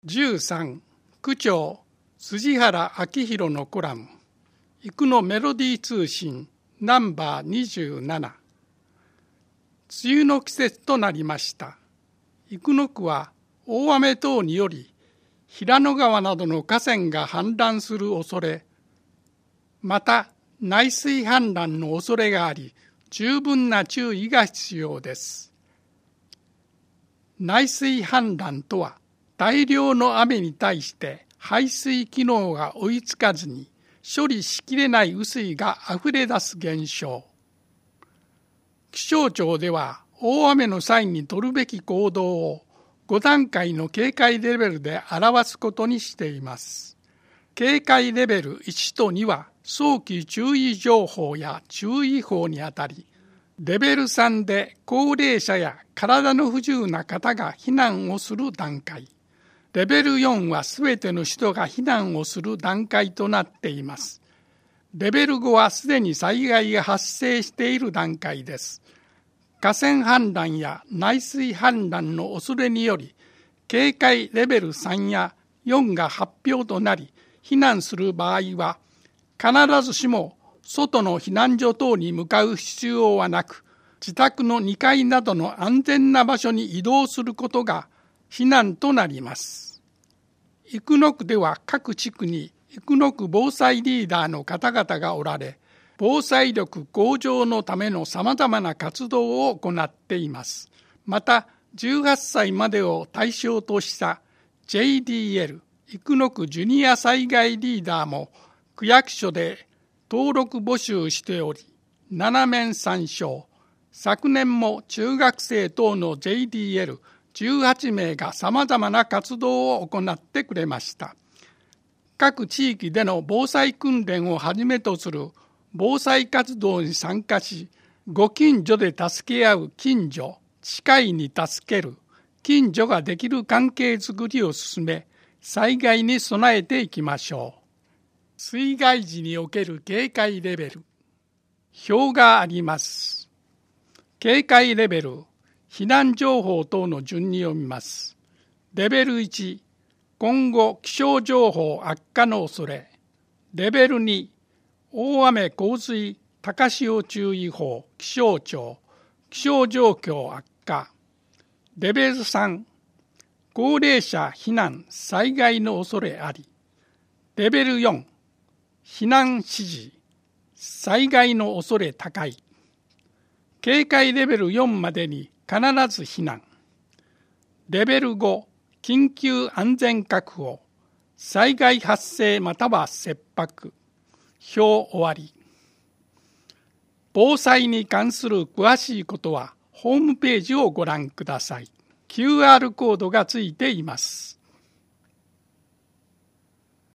13. 区長辻原明宏のコラム生野メロディー通信ナンバー27。梅雨の季節となりました。生野区は大雨等により平野川などの河川が氾濫する恐れ、また内水氾濫の恐れがあり、十分な注意が必要です。内水氾濫とは、大量の雨に対して排水機能が追いつかずに処理しきれない雨水があふれ出す現象。気象庁では大雨の際に取るべき行動を5段階の警戒レベルで表すことにしています。警戒レベル1と2は早期注意情報や注意報にあたり、レベル3で高齢者や体の不自由な方が避難をする段階。レベル4はすべての人が避難をする段階となっています。レベル5はすでに災害が発生している段階です。河川氾濫や内水氾濫の恐れにより、警戒レベル3や4が発表となり、避難する場合は、必ずしも外の避難所等に向かう必要はなく、自宅の2階などの安全な場所に移動することが避難となります。生野区では各地区に生野区防災リーダーの方々がおられ、防災力向上のためのさまざまな活動を行っています。また、18歳までを対象とした JDL 生野区ジュニア災害リーダーも区役所で登録募集しており、7面参照。昨年も中学生等の JDL18 名がさまざまな活動を行ってくれました。各地域での防災訓練をはじめとする防災活動に参加し、ご近所で助け合う近所、近いに助ける、近所ができる関係づくりを進め、災害に備えていきましょう。水害時における警戒レベル。表があります。警戒レベル、避難情報等の順に読みます。レベル1、今後気象情報悪化の恐れ。レベル2、大雨洪水高潮注意報気象庁、気象状況悪化。レベル3、高齢者避難災害の恐れあり。レベル4、避難指示災害の恐れ高い。警戒レベル4までに必ず避難。レベル5、緊急安全確保災害発生または切迫。表終わり。防災に関する詳しいことはホームページをご覧ください。QR コードがついています。